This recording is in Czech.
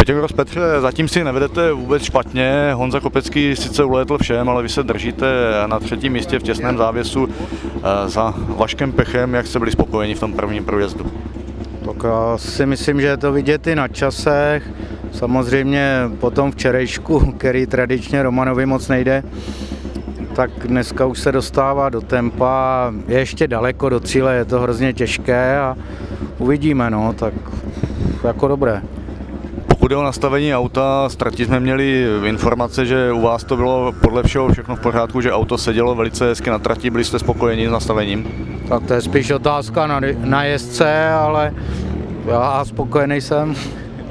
Pythagoras Petře, zatím si nevedete vůbec špatně. Honza Kopecký sice ulétl všem, ale vy se držíte na 3. místě v těsném závěsu za Vaškem Pechem. Jak jste byli spokojeni v tom prvním průjezdu? Tak já si myslím, že je to vidět i na časech. Samozřejmě po tom včerejšku, který tradičně Romanovi moc nejde, tak dneska už se dostává do tempa, je ještě daleko do cíle, je to hrozně těžké a uvidíme, no, tak jako dobré. Pokud je o nastavení auta, Strati jsme měli informace, že u vás to bylo podle všeho všechno v pořádku, že auto sedělo velice hezky na trati, byli jste spokojeni s nastavením? Tak to je spíš otázka na jezdce, ale já spokojený jsem.